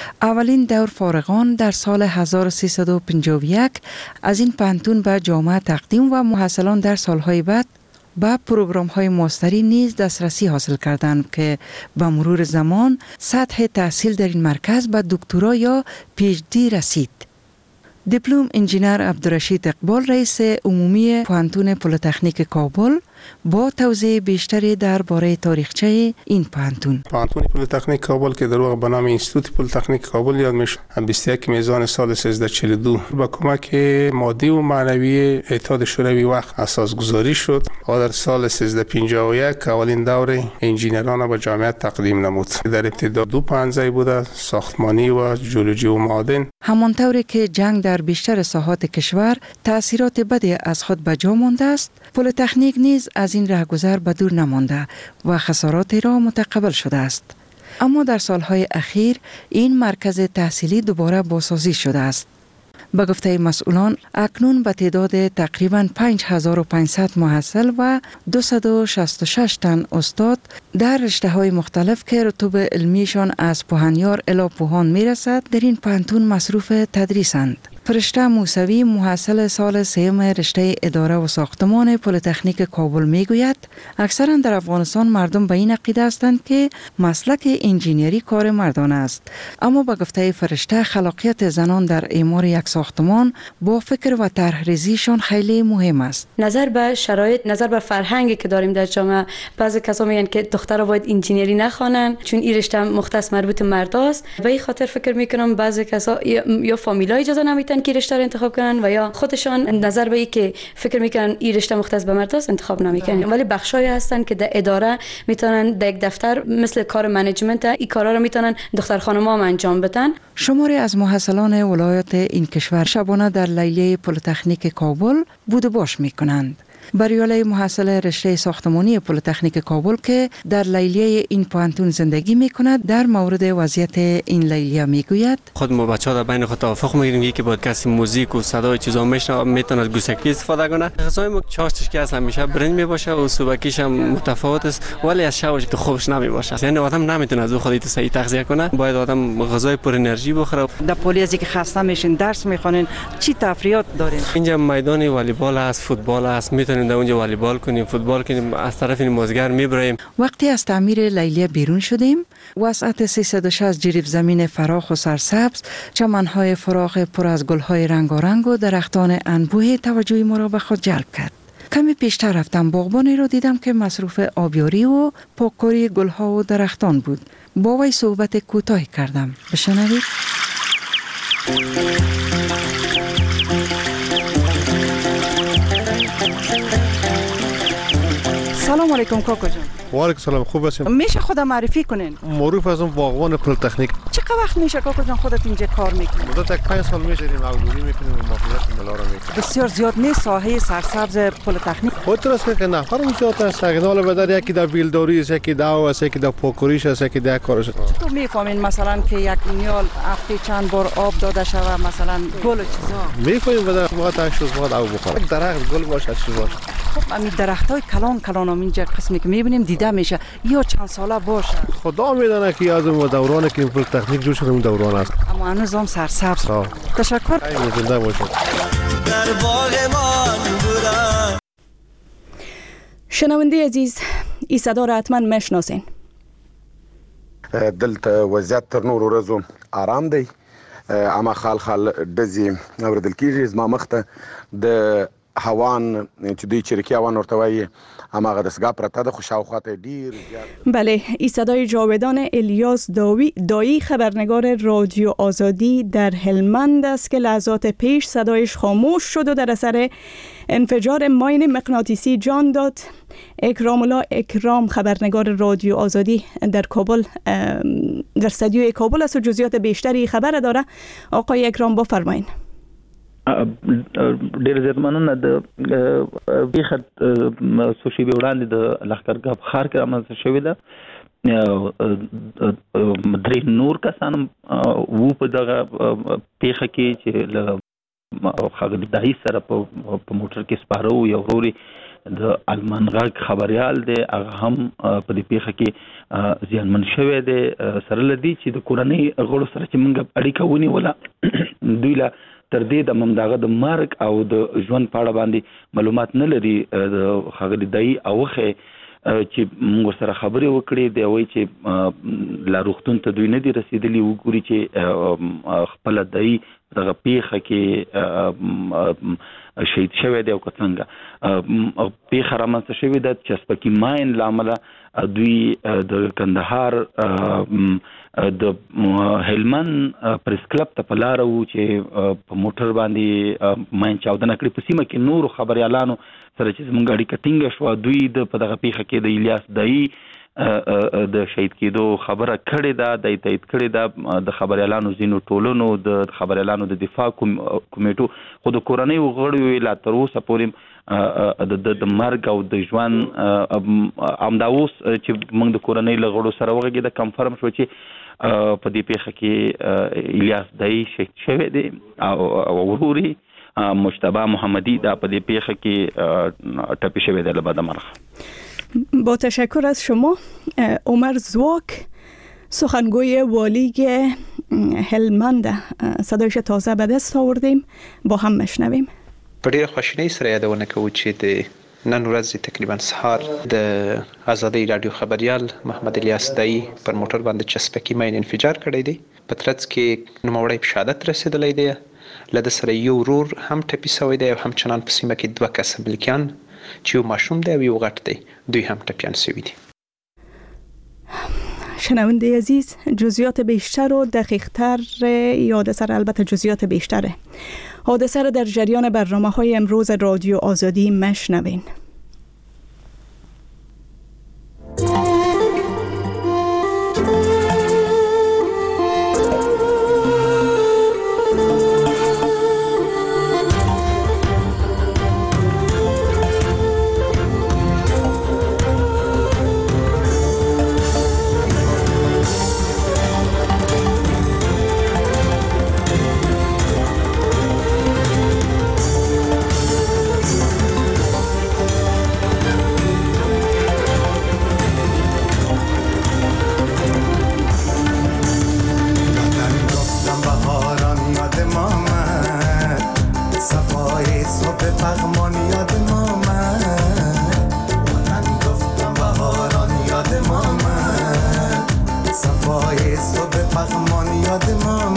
اولین دور فارغان در سال 1351 از این پانتون به جامعه تقدیم و محصلان در سالهای بعد به پروگرام های ماستری نیز دسترسی حاصل کردند که به مرور زمان سطح تحصیل در این مرکز به دکترا یا PhD رسید. دیپلم انجینر عبدالرشید اقبال رئیس عمومی پانتون پلی‌تکنیک کابل با توضیح بیشتری درباره تاریخچه این پانتون. پانتون پلی‌تکنیک کابل که در واقع به نام اینستیتوت پلی‌تکنیک کابل یاد میشه 21 میزان سال 1342 با کمک مادی و معنوی اتحاد شوروی وقت اساس گذاری شد و در سال 1351 اولین دور انجینران به جامعه تقدیم نمود. در ابتدا 2 پانزه بوده، ساختمانی و ژئولوژی و معادن. همانطوری که جنگ در بیشتر ساحات کشور تأثیرات بدی از خود به جا مانده است، پلی‌تکنیک نیز از این رهگذر به دور نمانده و خساراتی را متقبل شده است. اما در سالهای اخیر این مرکز تحصیلی دوباره بازسازی شده است. به گفته مسئولان اکنون به تعداد تقریباً 5500 محصل و 266 تن استاد در رشته‌های مختلف که رتبه علمیشان از پوهنیار الی پوهان میرسد در این پانتون مصروف تدریسند. فرشته موسوی محصل سال سوم رشته اداره و ساختمان پلی‌تکنیک کابل میگوید اکثرا در افغانستان مردم به این عقیده هستند که مسلک انجینری کار مردانه است، اما به گفته فرشته خلاقیت زنان در اعمار یک ساختمان با فکر و طرح‌ریزیشان خیلی مهم است. نظر به شرایط، نظر به فرهنگی که داریم در جامعه، بعضی کسا میگن که دخترها باید انجینری نخوانن چون این رشته مختص مربوط مرداست. به این خاطر فکر میکنم بعضی کسا یا فامیلا اجازه نمیدن که رشته رو انتخاب کنن و یا خودشان نظر به این که فکر میکنن این رشته مختص به مرداست انتخاب نمیکنن. ولی بخشایی هستن که در اداره میتونن در یک دفتر مثل کار منیجمنت این کارا رو میتونن دختر خانم‌ها هم انجام بدن. شماری از محصلان ولایات این کشور شبانه در لیلیه پلی‌تکنیک کابل بود و باش میکنند. بریاله محصل رشته ساختمانی پلی‌تکنیک کابل که در لیلیه این پانتون زندگی میکند در مورد وضعیت این لیلیه میگوید خود ما بچه‌ها در بین خود توافق میگیریم یکی با کسی موزیک و صدای چیزا میشنوه میتونه گوشکی استفاده کنه. غذای ما چاشتش که از همیشه برنج میباشه و صبحکیش هم متفاوت است ولی از شبش تو خوبش نمیباشه. یعنی آدم نمیتونه از خودی تو صحیح تغذیه کنه، باید آدم غذای پر انرژی بخوره. در پلی از اینکه خسته میشین درس میخونین چی تفریحات دارین؟ اینجا میدان والیبال است، فوتبال است، میتونیم در اونجا والیبال کنیم، فوتبال کنیم، از طرف نمازگر میبریم. وقتی از تعمیر لیلیه بیرون شدیم، وسعت 360 جریب زمین فراخ و سرسبز، چمنهای فراخ پر از گلهای رنگارنگ و درختان انبوه توجه ما را به خود جلب کرد. کمی پیشتر رفتم باغبانی را دیدم که مصروف آبیاری و پاککاری گلها و درختان بود. با وی صحبت کوتاهی کردم. بشنوید. سلام علیکم کاکا جان. و علیکم سلام، خوب هستین؟ میشه خود معرفی کنین؟ معروف هستم باغبان پلی‌تکنیک. چقدر وقت میشه کاکا جان خودت اینجا کار میکنی؟ مدت 5 سال میشه این معلومی میکنیم و مافیات ملا رو میکنیم. بسیار زیاد نیست ساحه سرسبز پلی‌تکنیک. خودت راست که نفرم زیاد است. اگه بدر یکی در بیلداری است، یکی در است، یکی در پاکوریش است، یکی در کارش است. تو میفهمین مثلا که یک نیال هفته چند بار آب داده شود، مثلا گل و چیزا میفهمیم بدر وقت اش وقت آب بخوره. درخت گل باشه چیز باشه. خب همین درختای کلان اینجا قسمی که میبینیم دیده میشه یا چند ساله باشه. خدا میدونه که از اون دوران که پلی‌تکنیک جوش شده اون دوران است. اما هنوز هم سرسبز. تشکر. زنده باشید. در باغ من بودن. شنونده عزیز، این صدا را حتما میشناسین. دلته وضعیت تر نور ورځو آرام دی، اما خال دزي اوردل کیږي زما مخته د هوان چې دوی چریکي هوان ورته وایي هماغه دستگاه پرته ده خو شاوخواته ډیر. بله، این صدای جاودان الیاس دایی خبرنگار رادیو آزادی در هلمند است که لحظات پیش صدایش خاموش شد و در اثر انفجار ماین مغناطیسی جان داد. اکرام الله اکرام خبرنگار رادیو آزادی در کابل در استودیوی کابل است و جزئیات بیشتری خبر داره. آقای اکرام بفرمایید. ډېر زیات مننه. د بیخت سوشي به وړاندې د لښکرګاه په ښار کې رامنځته شوې ده. درې نور کسان وو په دغه پیښه کې چې له هغه داعش سره په موټر کې سپاره وو. یو ورور د المنغک خبريال دی هغه هم په دې پیښه کې زیانمن شوی دی سره لدی چې د کورنۍ غړو سره چې موږ اړیکه ونیوله دوی لا تر دې د ممداغه د مرګ او د ژوند په اړه باندې معلومات نه لري د خغلی دای اوخه چې موږ سره خبرې وکړې دی وای چې لا روختون ته دوی نه دي رسیدلی وګوري چې خپل دای دغه پیښه کې شهید شوی دی او څنګه پیښه رامنځته شوې ده چې سپکی ماین لامل دوی د کندهار د هلمند پریس کلب ته په لار وو چې په موټر باندې ماین چاودنه کړې په سیمه کې نور خبريالانو سره چې زموږ اړیکه ټینګه شو دوی د په دغه پیښه کې د الیاس دای د شهید کېدو خبره کړې ده د تایید کړې ده د خبريالانو زینو ټولونو د خبريالانو د دفاع کمیټو خو د کورنۍ غړو لا تر اوسه پورې د مرګ او د ژوند امداوس چې موږ د کورنۍ له غړو سره وغږی د کنفرم شو چې په دې پیښه کې الیاس دای شهید شوی دی او وروري مجتبی محمدی دا په دې پیښه کې ټپي شوی دی له بده مرغه. با تشکر از شما. عمر زواک سخنگوی والی هلمند صدایش تازه به دست آوردیم با هم مشنویم. په ډیره خوشحالۍ سره یادونه کوو چې د نن ورځ تقریبا سهار د آزادۍ رادیو خبريال محمد الیاس دای پر موټر باندې چسپکی ماین انفجار کړی دی. په ترڅ کې نوموړی په شهادت رسیدلی دی. لده سره یو ورور هم ټپي شوی دی او همچنان په سیمه کې 2 کسه بلکیان چې یو ماشوم دی او یو غټ دی دوی هم ټپیان شوي دي. شنونده عزیز جزئیات بیشتر و دقیق‌تر حادثه البته جزئیات بیشتره حادثه را در جریان برنامه‌های امروز رادیو آزادی مشنوین. صفای صبح پغمان یاد ما